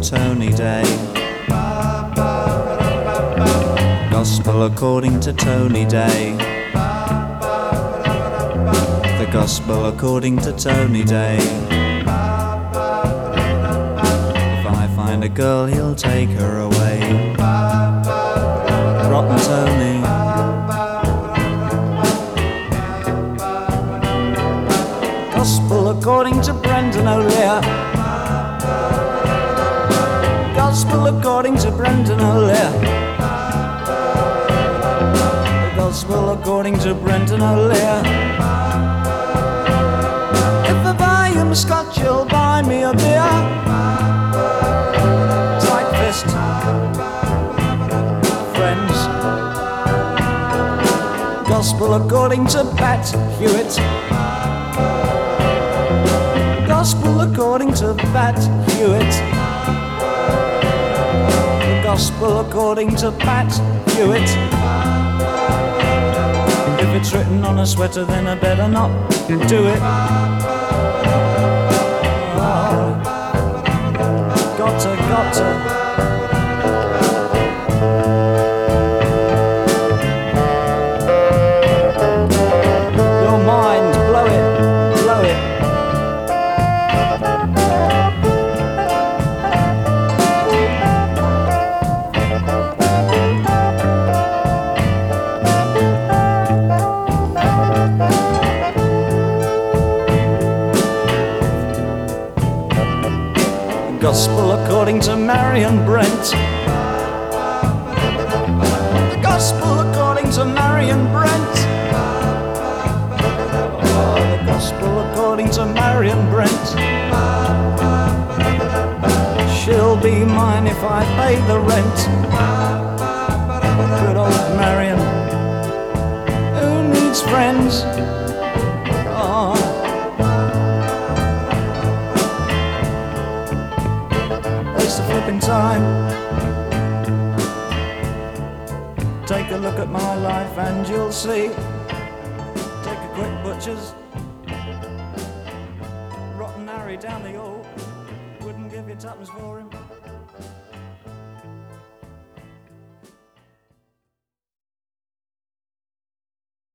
Tony Day. Gospel according to Tony Day. The gospel according to Tony Day. If I find a girl, he'll take her away. Rotten Tony. Gospel according to Brendan O'Lear. Gospel according to Brendan O'Lear. Gospel according to Brendan O'Lear. If I buy him scotch, he'll buy me a beer. Tight fist, friends. Gospel according to Pat Hewitt. Gospel according to Pat Hewitt. The gospel according to Pat Hewitt. If it's written on a sweater, then I better not do it. Oh, gotta. Your mind, blow it, blow it. Gospel according to Marion Brent. The gospel according to Marion Brent. Oh, the gospel according to Marion Brent. She'll be mine if I pay the rent. Good old Marion. Who needs friends? Oh. The flipping time. Take a look at my life and you'll see. Take a quick butcher's. Rotten Harry down the hall. Wouldn't give you tuppence for him.